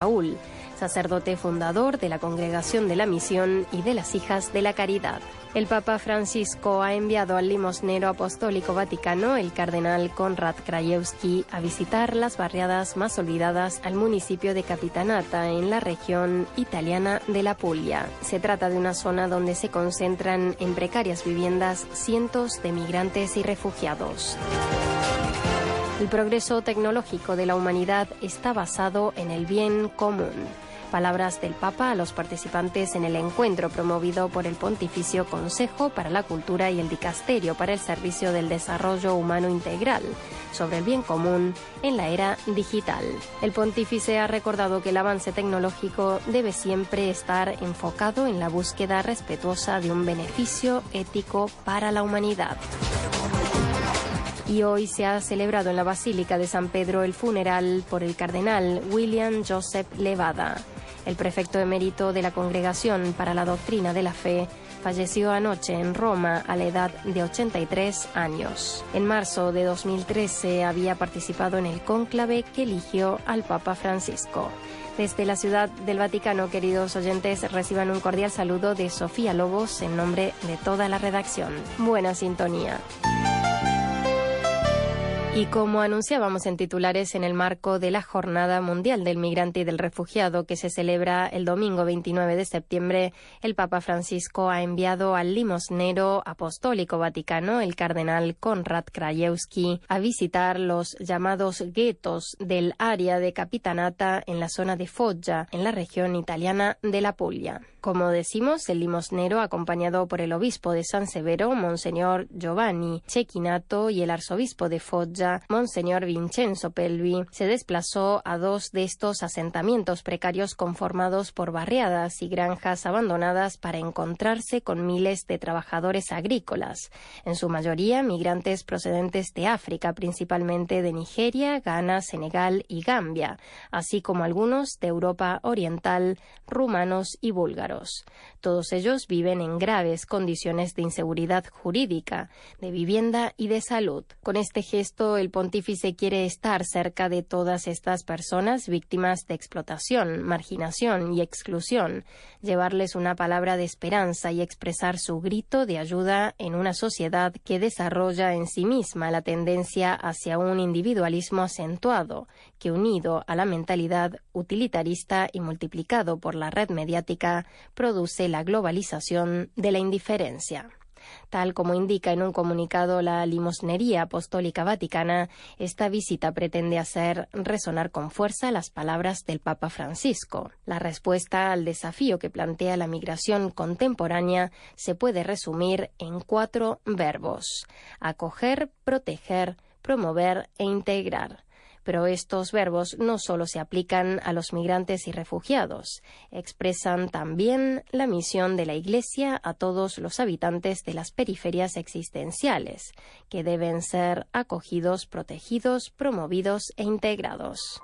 Raúl, sacerdote fundador de la Congregación de la Misión y de las Hijas de la Caridad. El Papa Francisco ha enviado al limosnero apostólico vaticano, el cardenal Konrad Krajewski, a visitar las barriadas más olvidadas al municipio de Capitanata, en la región italiana de la Puglia. Se trata de una zona donde se concentran en precarias viviendas cientos de migrantes y refugiados. El progreso tecnológico de la humanidad está basado en el bien común. Palabras del Papa a los participantes en el encuentro promovido por el Pontificio Consejo para la Cultura y el Dicasterio para el Servicio del Desarrollo Humano Integral sobre el bien común en la era digital. El pontífice ha recordado que el avance tecnológico debe siempre estar enfocado en la búsqueda respetuosa de un beneficio ético para la humanidad. Y hoy se ha celebrado en la Basílica de San Pedro el funeral por el cardenal William Joseph Levada. El prefecto emérito de la Congregación para la Doctrina de la Fe falleció anoche en Roma a la edad de 83 años. En marzo de 2013 había participado en el cónclave que eligió al Papa Francisco. Desde la Ciudad del Vaticano, queridos oyentes, reciban un cordial saludo de Sofía Lobos en nombre de toda la redacción. Buena sintonía. Y como anunciábamos en titulares, en el marco de la Jornada Mundial del Migrante y del Refugiado, que se celebra el domingo 29 de septiembre, el Papa Francisco ha enviado al limosnero apostólico vaticano, el cardenal Konrad Krajewski, a visitar los llamados guetos del área de Capitanata en la zona de Foggia, en la región italiana de la Puglia. Como decimos, el limosnero, acompañado por el obispo de San Severo, Monseñor Giovanni Cecchinato, y el arzobispo de Foggia, Monseñor Vincenzo Pelvi, se desplazó a dos de estos asentamientos precarios conformados por barriadas y granjas abandonadas para encontrarse con miles de trabajadores agrícolas, en su mayoría migrantes procedentes de África, principalmente de Nigeria, Ghana, Senegal y Gambia, así como algunos de Europa Oriental, rumanos y búlgaros. Todos ellos viven en graves condiciones de inseguridad jurídica, de vivienda y de salud. Con este gesto, el pontífice quiere estar cerca de todas estas personas víctimas de explotación, marginación y exclusión, llevarles una palabra de esperanza y expresar su grito de ayuda en una sociedad que desarrolla en sí misma la tendencia hacia un individualismo acentuado, que unido a la mentalidad utilitarista y multiplicado por la red mediática, produce la globalización de la indiferencia. Tal como indica en un comunicado la Limosnería Apostólica Vaticana, esta visita pretende hacer resonar con fuerza las palabras del Papa Francisco. La respuesta al desafío que plantea la migración contemporánea se puede resumir en 4 verbos: acoger, proteger, promover e integrar. Pero estos verbos no solo se aplican a los migrantes y refugiados, expresan también la misión de la Iglesia a todos los habitantes de las periferias existenciales, que deben ser acogidos, protegidos, promovidos e integrados.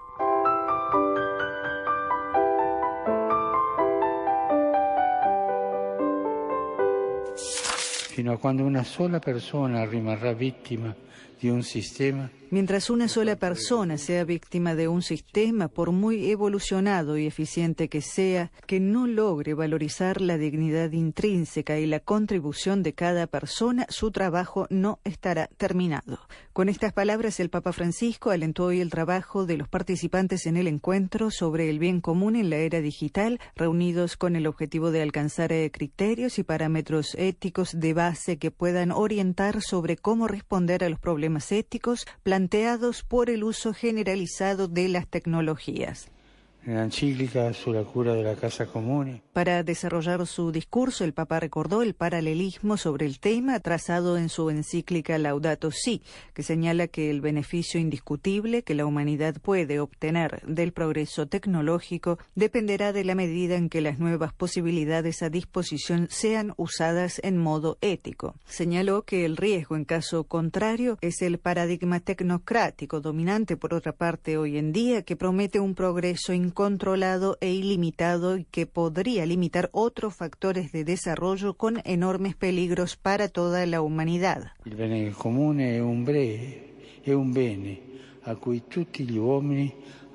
Fino a quando una sola persona rimarrà vittima di un sistema. Mientras una sola persona sea víctima de un sistema, por muy evolucionado y eficiente que sea, que no logre valorizar la dignidad intrínseca y la contribución de cada persona, su trabajo no estará terminado. Con estas palabras, el Papa Francisco alentó hoy el trabajo de los participantes en el encuentro sobre el bien común en la era digital, reunidos con el objetivo de alcanzar criterios y parámetros éticos de base que puedan orientar sobre cómo responder a los problemas éticos planteados por el uso generalizado de las tecnologías. La encíclica sobre la cura de la casa común. Para desarrollar su discurso, el Papa recordó el paralelismo sobre el tema trazado en su encíclica Laudato Si, que señala que el beneficio indiscutible que la humanidad puede obtener del progreso tecnológico dependerá de la medida en que las nuevas posibilidades a disposición sean usadas en modo ético. Señaló que el riesgo, en caso contrario, es el paradigma tecnocrático dominante, por otra parte, hoy en día, que promete un progreso incontrolado e ilimitado y que podría limitar otros factores de desarrollo con enormes peligros para toda la humanidad. Il bene comune è un bene a cui tutti gli uomini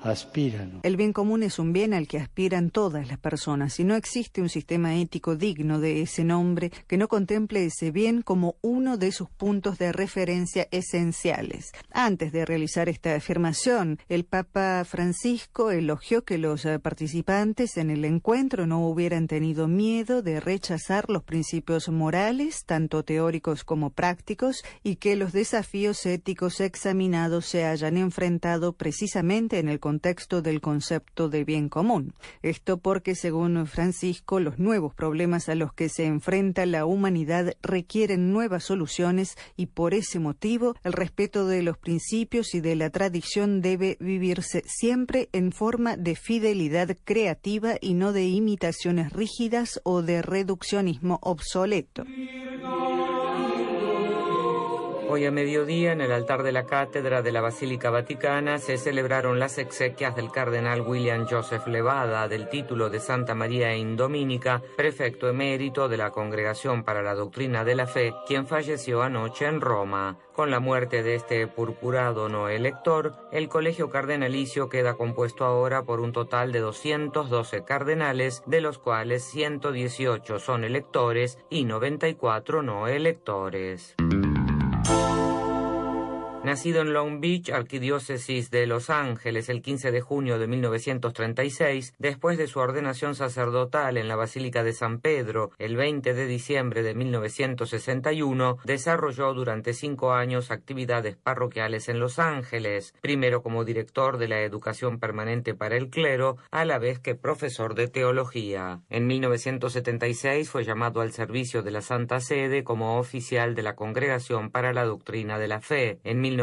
aspirano. El bien común es un bien al que aspiran todas las personas y no existe un sistema ético digno de ese nombre que no contemple ese bien como uno de sus puntos de referencia esenciales. Antes de realizar esta afirmación, el Papa Francisco elogió que los participantes en el encuentro no hubieran tenido miedo de rechazar los principios morales, tanto teóricos como prácticos, y que los desafíos éticos examinados se hayan enfrentado precisamente en el contexto del concepto de bien común. Esto porque, según Francisco, los nuevos problemas a los que se enfrenta la humanidad requieren nuevas soluciones y por ese motivo el respeto de los principios y de la tradición debe vivirse siempre en forma de fidelidad creativa y no de imitaciones rígidas o de reduccionismo obsoleto. Hoy a mediodía, en el altar de la cátedra de la Basílica Vaticana, se celebraron las exequias del cardenal William Joseph Levada, del título de Santa María Indominica, prefecto emérito de la Congregación para la Doctrina de la Fe, quien falleció anoche en Roma. Con la muerte de este purpurado no elector, el colegio cardenalicio queda compuesto ahora por un total de 212 cardenales, de los cuales 118 son electores y 94 no electores. Nacido en Long Beach, arquidiócesis de Los Ángeles, el 15 de junio de 1936, después de su ordenación sacerdotal en la Basílica de San Pedro, el 20 de diciembre de 1961, desarrolló durante 5 años actividades parroquiales en Los Ángeles, primero como director de la educación permanente para el clero, a la vez que profesor de teología. En 1976 fue llamado al servicio de la Santa Sede como oficial de la Congregación para la Doctrina de la Fe. En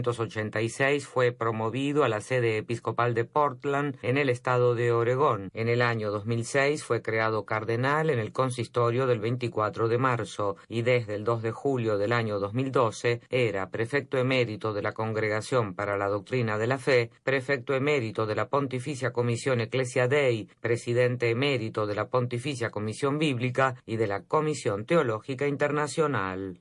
1986 fue promovido a la sede episcopal de Portland, en el estado de Oregón. En el año 2006 fue creado cardenal en el consistorio del 24 de marzo y desde el 2 de julio del año 2012 era prefecto emérito de la Congregación para la Doctrina de la Fe, prefecto emérito de la Pontificia Comisión Ecclesia Dei, presidente emérito de la Pontificia Comisión Bíblica y de la Comisión Teológica Internacional.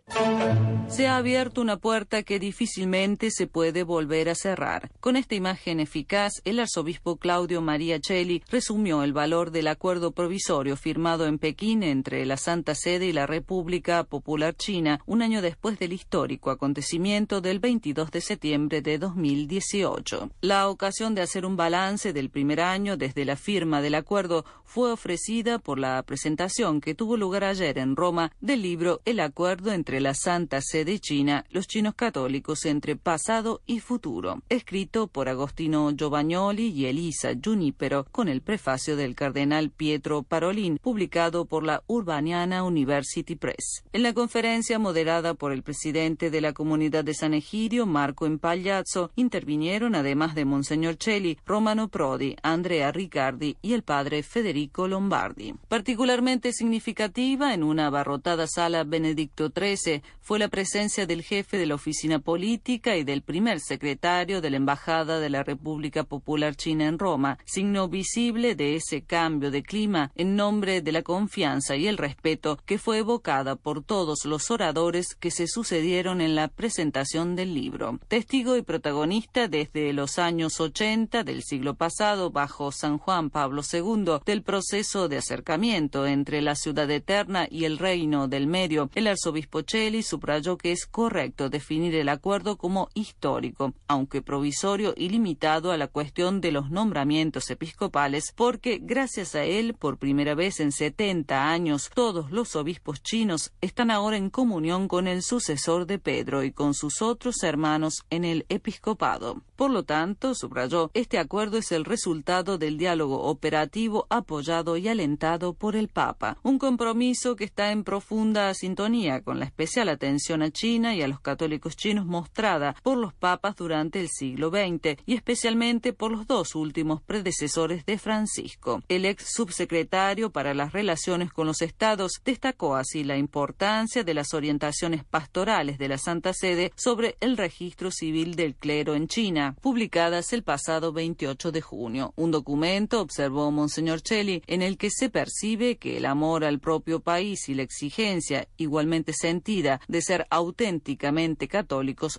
Se ha abierto una puerta que difícilmente se puede volver a cerrar. Con esta imagen eficaz, el arzobispo Claudio Maria Celli resumió el valor del acuerdo provisorio firmado en Pekín entre la Santa Sede y la República Popular China un año después del histórico acontecimiento del 22 de septiembre de 2018. La ocasión de hacer un balance del primer año desde la firma del acuerdo fue ofrecida por la presentación que tuvo lugar ayer en Roma del libro El acuerdo entre la Santa Sede y China, los chinos católicos entre pasado y futuro, escrito por Agostino Giovagnoli y Elisa Giunipero, con el prefacio del cardenal Pietro Parolin, publicado por la Urbaniana University Press. En la conferencia moderada por el presidente de la Comunidad de San Egidio, Marco Impagliazzo, intervinieron, además de Monseñor Celli, Romano Prodi, Andrea Riccardi y el padre Federico Lombardi. Particularmente significativa, en una abarrotada sala Benedicto XIII, fue la presencia del jefe de la oficina política y del primer secretario de la Embajada de la República Popular China en Roma, signo visible de ese cambio de clima en nombre de la confianza y el respeto que fue evocada por todos los oradores que se sucedieron en la presentación del libro. Testigo y protagonista desde los años 80 del siglo pasado bajo San Juan Pablo II del proceso de acercamiento entre la ciudad eterna y el reino del medio, el arzobispo Celli subrayó que es correcto definir el acuerdo como histórico, aunque provisorio y limitado a la cuestión de los nombramientos episcopales, porque gracias a él, por primera vez en 70 años, todos los obispos chinos están ahora en comunión con el sucesor de Pedro y con sus otros hermanos en el episcopado. Por lo tanto, subrayó, este acuerdo es el resultado del diálogo operativo apoyado y alentado por el Papa, un compromiso que está en profunda sintonía con la especial atención a China y a los católicos chinos mostrada por los papas durante el siglo XX y especialmente por los dos últimos predecesores de Francisco. El ex subsecretario para las relaciones con los estados destacó así la importancia de las orientaciones pastorales de la Santa Sede sobre el registro civil del clero en China, publicadas el pasado 28 de junio. Un documento, observó Monseñor Celli, en el que se percibe que el amor al propio país y la exigencia, igualmente sentida, de ser auténticamente católicos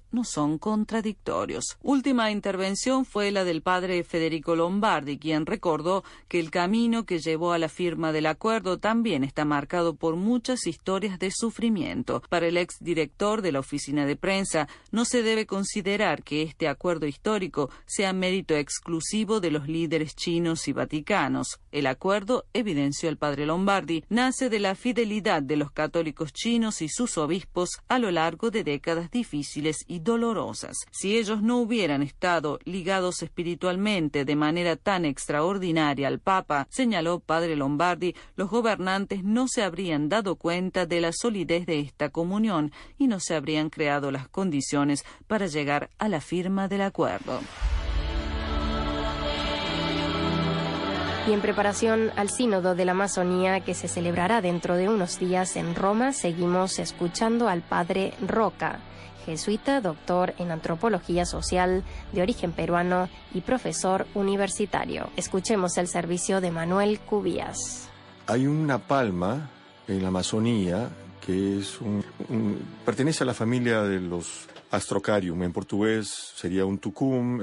no son contradictorios. Última intervención fue la del padre Federico Lombardi, quien recordó que el camino que llevó a la firma del acuerdo también está marcado por muchas historias de sufrimiento. Para el exdirector de la oficina de prensa, no se debe considerar que este acuerdo histórico sea mérito exclusivo de los líderes chinos y vaticanos. El acuerdo, evidenció el padre Lombardi, nace de la fidelidad de los católicos chinos y sus obispos a lo largo de décadas difíciles y dolorosas. Si ellos no hubieran estado ligados espiritualmente de manera tan extraordinaria al Papa, señaló padre Lombardi, los gobernantes no se habrían dado cuenta de la solidez de esta comunión y no se habrían creado las condiciones para llegar a la firma del acuerdo. Y en preparación al Sínodo de la Amazonía, que se celebrará dentro de unos días en Roma, seguimos escuchando al padre Roca, jesuita, doctor en antropología social, de origen peruano y profesor universitario. Escuchemos el servicio de Manuel Cubías. Hay una palma en la Amazonía que es pertenece a la familia de los Astrocarium. En portugués sería un tucum,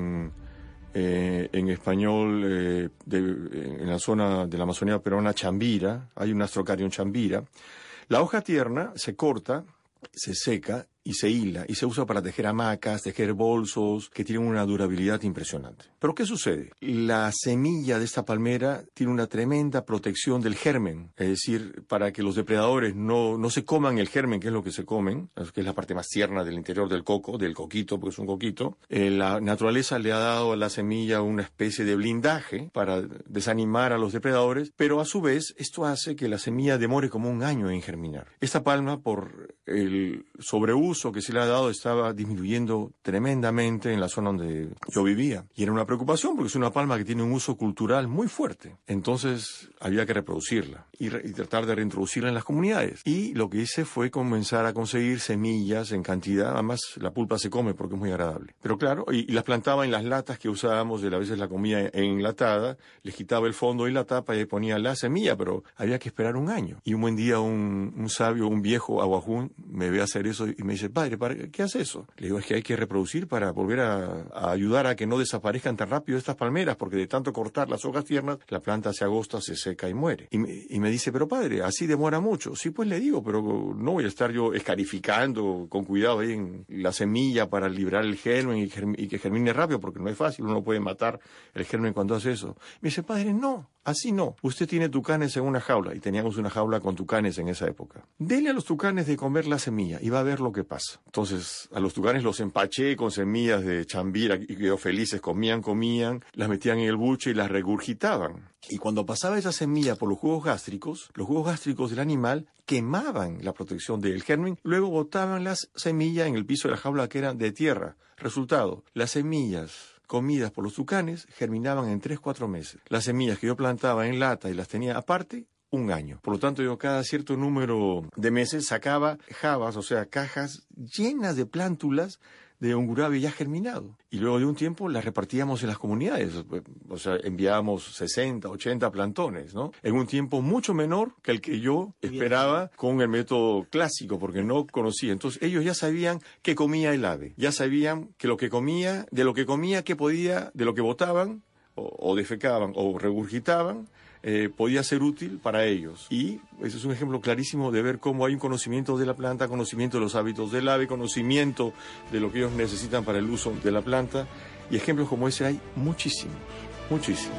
en español, en la zona de la Amazonía peruana, chambira. Hay un Astrocarium chambira. La hoja tierna se corta, se seca y se hila y se usa para tejer hamacas, tejer bolsos, que tienen una durabilidad impresionante. Pero ¿qué sucede? La semilla de esta palmera tiene una tremenda protección del germen, es decir, para que los depredadores no se coman el germen, que es lo que se comen, que es la parte más tierna del interior del coco, del coquito, porque es un coquito. La naturaleza le ha dado a la semilla una especie de blindaje para desanimar a los depredadores, pero a su vez esto hace que la semilla demore como un año en germinar. Esta palma, por el sobreuso que se le ha dado, estaba disminuyendo tremendamente en la zona donde yo vivía. Y era una preocupación porque es una palma que tiene un uso cultural muy fuerte. Entonces había que reproducirla y tratar de reintroducirla en las comunidades. Y lo que hice fue comenzar a conseguir semillas en cantidad. Además, la pulpa se come porque es muy agradable. Pero claro, y las plantaba en las latas que usábamos, a veces la comía enlatada, les quitaba el fondo y la tapa y ponía la semilla, pero había que esperar un año. Y un buen día un sabio, un viejo aguajún, me ve hacer eso y me dice: padre, ¿qué hace eso? Le digo: es que hay que reproducir para volver a ayudar a que no desaparezcan tan rápido estas palmeras, porque de tanto cortar las hojas tiernas, la planta se agosta, se seca y muere. Y me dice: pero padre, así demora mucho. Sí, pues le digo, pero no voy a estar yo escarificando con cuidado ahí en la semilla para librar el germen y que germine rápido, porque no es fácil, uno puede matar el germen cuando hace eso. Me dice: padre, no. Así no. Usted tiene tucanes en una jaula, y teníamos una jaula con tucanes en esa época. Dele a los tucanes de comer la semilla y va a ver lo que pasa. Entonces, a los tucanes los empaché con semillas de chambira y quedó felices, comían, las metían en el buche y las regurgitaban. Y cuando pasaba esa semilla por los jugos gástricos del animal quemaban la protección del germen, luego botaban las semillas en el piso de la jaula que eran de tierra. Resultado, las semillas comidas por los tucanes germinaban en 3-4 meses. Las semillas que yo plantaba en lata y las tenía aparte, un año. Por lo tanto, yo cada cierto número de meses sacaba jabas, o sea, cajas llenas de plántulas de ungurabi ya germinado. Y luego de un tiempo las repartíamos en las comunidades. O sea, enviábamos 60, 80 plantones, ¿no? En un tiempo mucho menor que el que yo esperaba con el método clásico, porque no conocía. Entonces, ellos ya sabían qué comía el ave. Ya sabían que lo que comía, qué podía, de lo que botaban, o defecaban, o regurgitaban, podía ser útil para ellos. Y ese es un ejemplo clarísimo de ver cómo hay un conocimiento de la planta, conocimiento de los hábitos del ave, conocimiento de lo que ellos necesitan para el uso de la planta. Y ejemplos como ese hay muchísimos, muchísimos.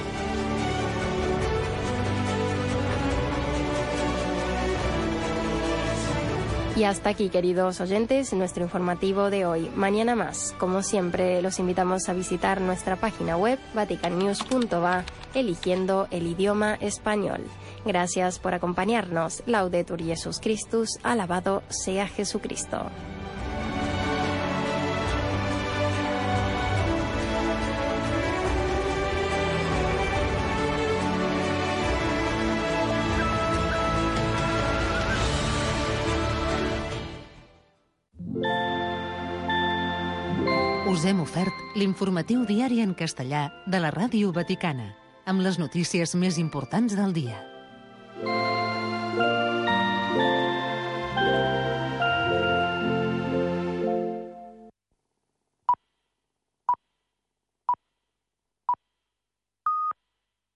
Y hasta aquí, queridos oyentes, nuestro informativo de hoy. Mañana más. Como siempre, los invitamos a visitar nuestra página web vaticannews.va, eligiendo el idioma español. Gracias por acompañarnos. Laudetur Jesus Christus, alabado sea Jesucristo. Us hem ofert l'informatiu diari en castellà de la Ràdio Vaticana, amb les notícies més importants del dia.